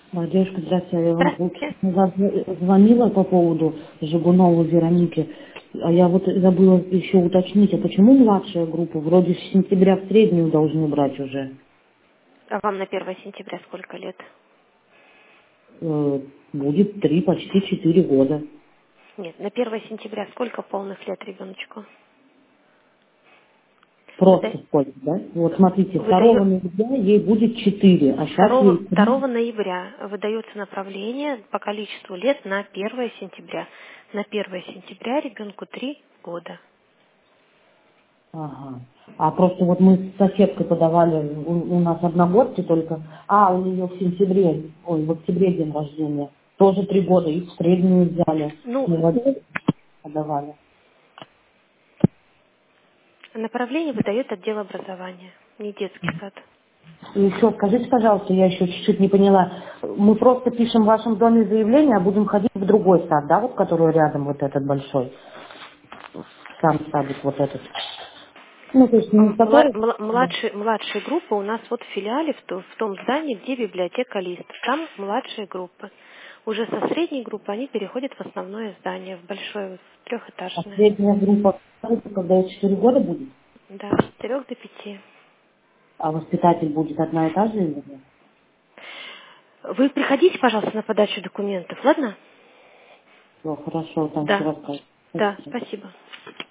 Девушка, здравствуйте, я вам Здравствуйте. полчаса назад звонила по поводу Жигуновой Вероники, а я вот забыла еще уточнить, а почему младшая группа? Вроде с сентября в среднюю должны брать уже. А вам на 1 сентября сколько лет? Будет 3, почти 4 года. Нет, на 1 сентября сколько полных лет ребеночку? Просто сколько, да? Вот смотрите, 2 Выдает ноября ей будет 4, а сейчас 2, ей 3. 2 ноября выдается направление по количеству лет на 1 сентября. На 1 сентября ребенку 3 года. Ага. А просто вот мы с соседкой подавали, у нас одногодки только, у нее в сентябре, в октябре день рождения, тоже 3 года, их в среднюю взяли, Ну, мы в один подавали. направление выдает отдел образования, не детский сад. И еще скажите, пожалуйста, я еще чуть-чуть не поняла, мы просто пишем в вашем доме заявление, а будем ходить в другой сад, да, вот который рядом, вот этот большой, сам садик вот этот. Ну, то есть не который... Младшая группа у нас вот в филиале, в том здании, где библиотека Лист. Там младшие группы. Уже со средней группы они переходят в основное здание, в большое, в А трехэтажное. средняя группа, когда 4 года будет, Да, с 3 до 5. а воспитатель будет одна и та же или нет? Вы приходите, пожалуйста, на подачу документов, ладно? Все, хорошо, там все Да, расскажешь. да, Спасибо. спасибо.